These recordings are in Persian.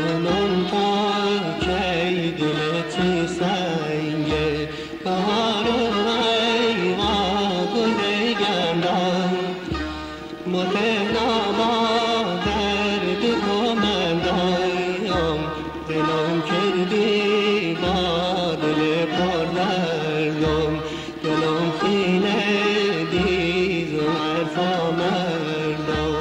نرونم تا کی دلت سنگه بهارم ای گل گندم متنما درد و من دایم دلم کردی با دل پر دردم دلم خینه دیز و عرفا مردم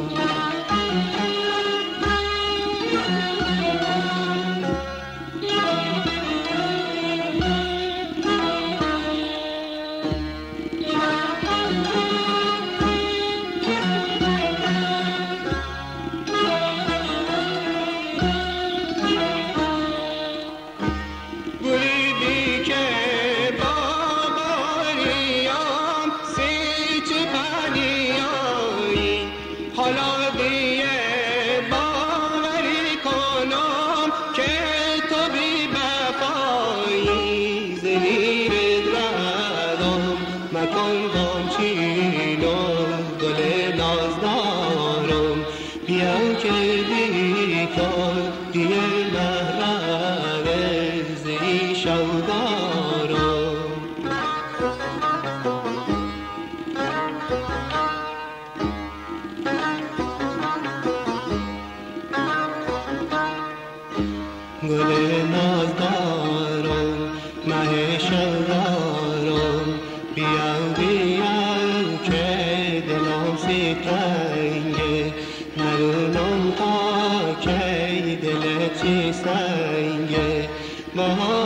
حالا دیگه باوری کنم که تو بی وفایی زیر ردم مکن گمچینم گل نازدارم بیا که بی تو دیگه محرم زی شودارم گل نازدارم مه شودارم بیا که دلم سی تنگه نرونم تا کی دلت سنگه